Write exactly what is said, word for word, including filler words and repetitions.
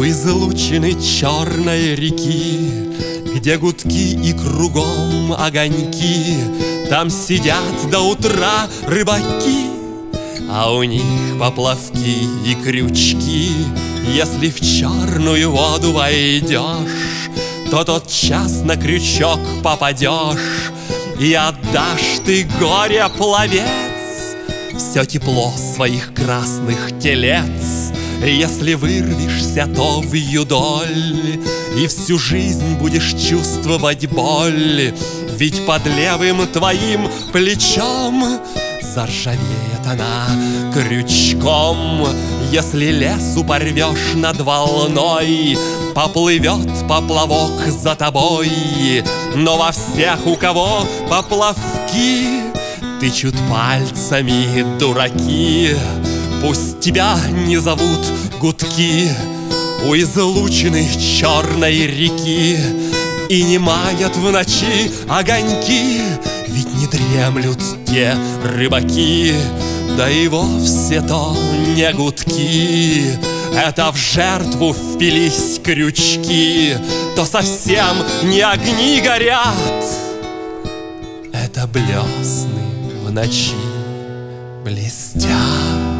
У излучины черной реки, где гудки и кругом огоньки, там сидят до утра рыбаки, а у них поплавки и крючки. Если в черную воду войдешь, то тот час на крючок попадешь, и отдашь ты горе пловец все тепло своих красных телец. Если вырвешься, то в юдоль и всю жизнь будешь чувствовать боль, ведь под левым твоим плечом заржавеет она крючком. Если лесу порвешь над волной, поплывет поплавок за тобой. Но во всех, у кого поплавки, тычут пальцами дураки. Пусть тебя не зовут гудки у излучины черной реки, и не манят в ночи огоньки, ведь не дремлют те рыбаки. Да и вовсе то не гудки, это в жертву впились крючки. То совсем не огни горят, это блесны в ночи блестят.